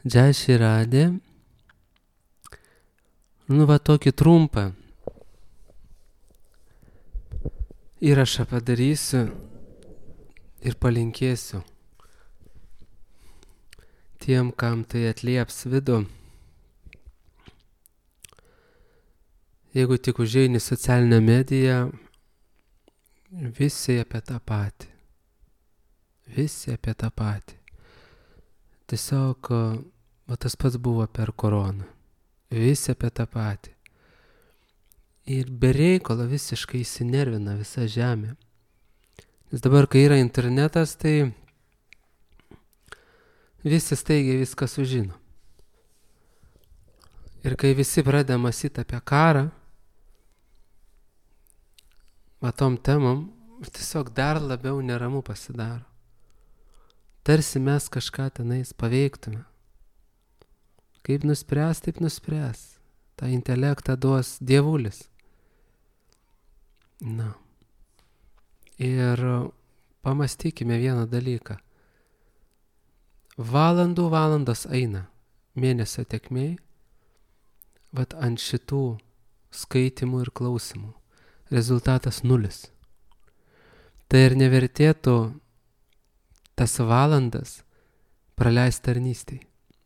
Jai Shri Radhe. Va tokį trumpą įrašą padarysiu ir palinkėsiu tiem, kam tai atlieps vidų. Jeigu tik užeini socialinę mediją, visi apie tą patį. Visi apie tą patį. Tiesiog tas pats buvo per koroną. Visi apie tą patį. Ir be reikalo visiškai įsinervina visa žemė. Nes dabar, kai yra internetas, tai visi staigiai viską sužino. Ir kai visi pradeda mąstyti apie karą, tom temom, tiesiog dar labiau neramu pasidaro. Tarsi mes kažką tenais paveiktume. Kaip nuspręs, taip nuspręs. tą intelektą duos dievulis. Na. Ir pamastykime vieną dalyką. Valandas eina mėnesio tekmėj, vat ant šitų skaitimų ir klausimų. Rezultatas 0. Tai ir nevertėtų tas valandas praleisti tarnystėj.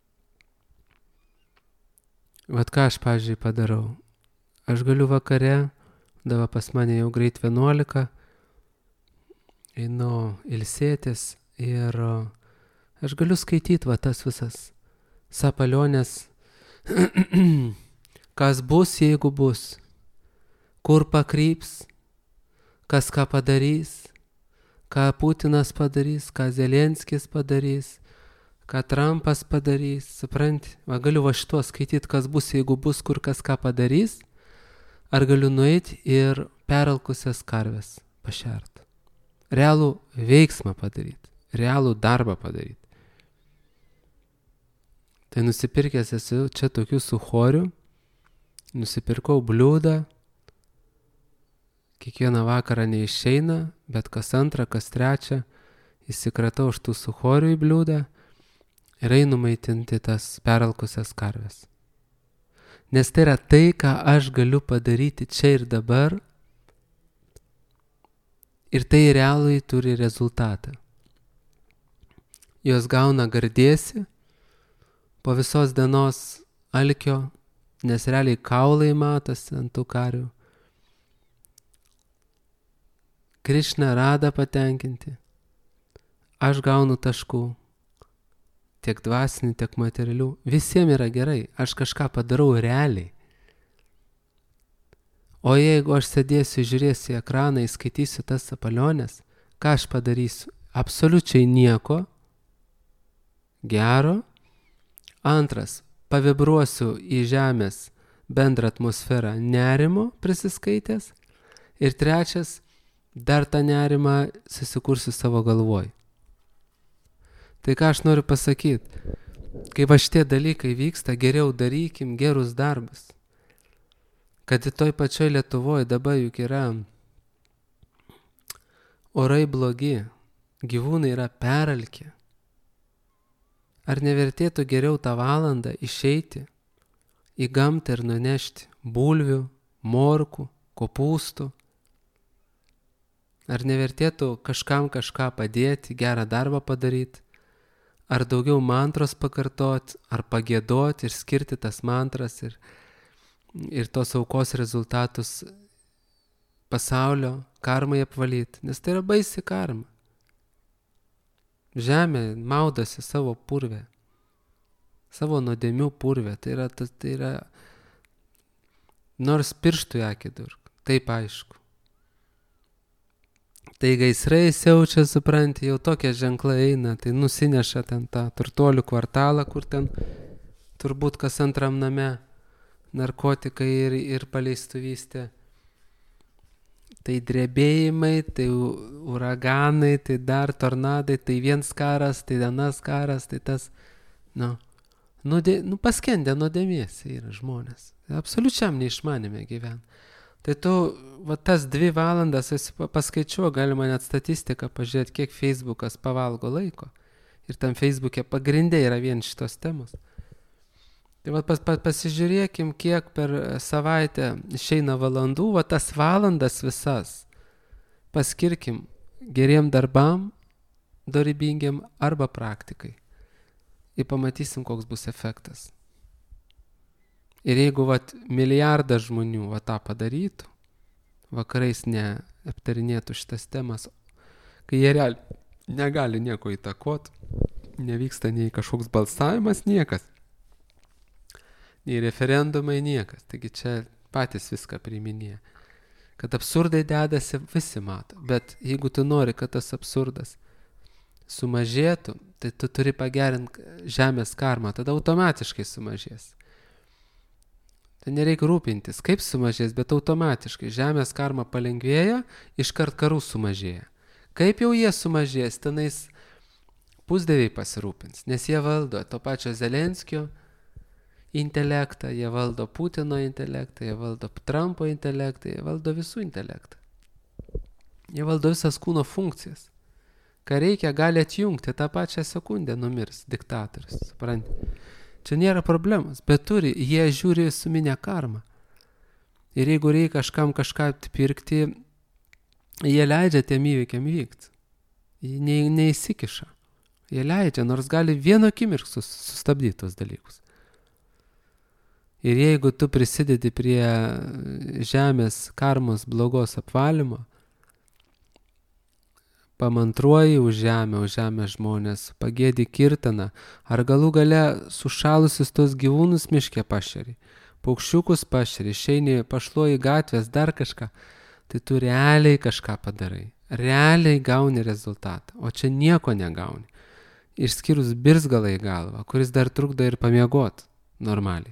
Vat ką aš, pavyzdžiui, padarau. Aš galiu vakare, dabar pas mane jau greit 11, einu ilsėtis ir aš galiu skaityti va tas visas sapalionės, kas bus, jeigu bus, kur pakryps, kas ką padarys, ką Putinas padarys, ką Zelenskis padarys, ką Trumpas padarys, supranti? Va galiu va šituo skaityti, kas bus, jeigu bus, kur kas ką padarys, ar galiu nueiti ir peralkusias karves pašert. Realų veiksmą padaryti, realų darbą padaryti. Tai nusipirkęs esu čia tokių suchorių, nusipirkau bliūdą, kiekvieną vakarą neišeina, bet kas antrą, kas trečią įsikratau iš tų suchorių į bliūdą ir einu maitinti tas peralkusias karves. Nes tai yra tai, ką aš galiu padaryti čia ir dabar, ir tai realui turi rezultatą. Jos gauna gardėsi po visos dienos alkio, nes realiai kaulai matosi ant tų karių. Krišna Rada patenkinti. Aš gaunu taškų. Tiek dvasinių, tiek materialių. Visiems yra gerai. Aš kažką padarau realiai. O jeigu aš sėdėsiu, žiūrėsiu į ekraną, įskaitysiu tas sapalionės, ką aš padarysiu? Absoliučiai nieko gero. Antras, pavibruosiu į žemės bendrą atmosferą nerimo prisiskaitęs. Ir trečias, dar tą nerimą susikursiu savo galvoj. Tai ką aš noriu pasakyti, kai va šitie dalykai vyksta, geriau darykim gerus darbus. Kad į toj pačioj Lietuvoje dabar juk yra orai blogi, gyvūnai yra peralkę. Ar nevertėtų geriau tą valandą išeiti į gamtą ir nunešti bulvių, morkų, kopūstų? Ar nevertėtų kažkam kažką padėti, gerą darbą padaryti? Ar daugiau mantros pakartoti, ar pagėdoti ir skirti tas mantras ir tos aukos rezultatus pasaulio karmai apvalyti? Nes tai yra baisi karma. Žemė maudosi savo purvę, savo nuodėmių purvę. Tai yra nors pirštų į akį durk, taip aišku. Tai gaisrai siaučia, supranti, jau tokie ženklai eina, tai nusineša ten tą turtuolių kvartalą, kur ten turbūt kas antram name narkotikai ir paleistuvystė. Tai drebėjimai, tai uraganai, tai dar tornadai, tai viens karas, tai vienas karas, tai tas, paskendę nuodėmėse yra žmonės. Absoliučiam neišmanėme gyvena. Tai tu, va tas 2 valandas, paskaičiuo, galima net statistiką pažiūrėti, kiek Facebookas pavalgo laiko. Ir tam Facebook'e pagrindė yra vien šitos temos. Tai pasižiūrėkim, kiek per savaitę išeina valandų, tas valandas visas paskirkim geriem darbam, dorybingiam arba praktikai. Ir pamatysim, koks bus efektas. Ir jeigu milijardas žmonių tą padarytų, vakarais neaptarinėtų šitas temas, kai jie negali nieko įtakoti, nevyksta nei kažkoks balsavimas, niekas, nei referendumai, niekas. Taigi čia patys viską priiminėja. Kad absurdai dedasi, visi mato. Bet jeigu tu nori, kad tas absurdas sumažėtų, tai tu turi pagerinti žemės karmą, tada automatiškai sumažės. Tai nereikia rūpintis, kaip sumažės, bet automatiškai žemės karma palengvėja, iškart karų sumažėja. Kaip jau jie sumažės, tenais pusdieviai pasirūpins, nes jie valdo to pačio Zelenskio intelektą, jie valdo Putino intelektą, jie valdo Trumpo intelektą, jie valdo visų intelektą. Jie valdo visas kūno funkcijas. Ką reikia, gali atjungti, tą pačią sekundę numirs diktatorius, supranti. Čia nėra problemos, bet jie žiūri suminę karmą. Ir jeigu reikia kažką pirkti, jie leidžia tiem įvykiam vykti. Jie neįsikiša. Jie leidžia, nors gali vieno akimirksniu sustabdyti tos dalykus. Ir jeigu tu prisidedi prie žemės karmos blogos apvalymo, pamantruoji už žemę žmonės, pagėdi kirtaną, ar galų gale sušalusius tos gyvūnus miške pašeri, paukščiukus pašeri, išeini, pašluoji gatvės, dar kažką, tai tu realiai kažką padarai. Realiai gauni rezultatą, o čia nieko negauni. Išskyrus birzgalą į galvą, kuris dar trukdo ir pamiegot normaliai.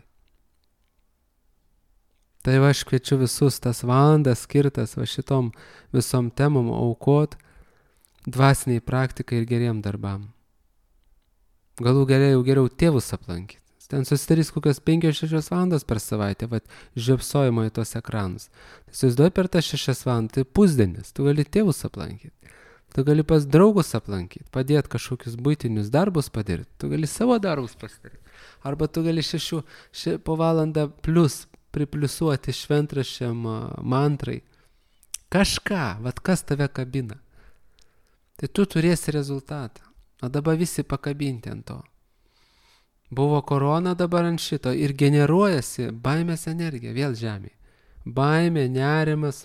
Tai aš kviečiu visus tas valandas skirtas šitom visom temom aukot dvasiniai praktikai ir geriem darbam. Galų geriau tėvus aplankyti. Ten susidarys kokios 5-6 valandos per savaitę, žiopsojimo į tos ekranus. Tai susiduoji per tas 6 valandas, tai pusdienis, tu gali tėvus aplankyti. Tu gali pas draugus aplankyti, padėti kažkokius buitinius darbus padaryti, tu gali savo darbus pasidaryti. Arba tu gali po valandą pripliusuoti šventraščiam mantrai. Kažką, kas tave kabina. Tai tu turėsi rezultatą. O dabar visi pakabinti ant to. Buvo korona dabar ant šito ir generuojasi baimės energija vėl žemėje. Baimė, nerimas,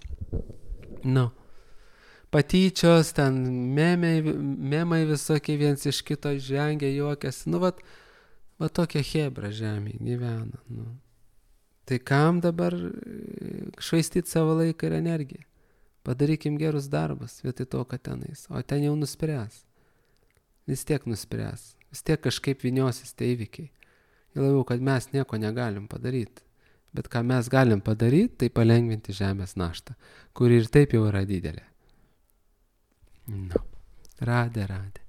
patyčios, ten memai visokie viens iš kito žengia, juokiasi. Tokia hebra žemėje gyvena. Tai kam dabar švaistyti savo laiką ir energiją? Padarykim gerus darbus vietoj to, kad tenais. O ten jau nuspręs. Vis tiek nuspręs. Vis tiek kažkaip vyniosis tie įvykiai. Ir labiau, kad mes nieko negalim padaryti. Bet ką mes galim padaryti, tai palengvinti žemės naštą, kuri ir taip jau yra didelė. Radė.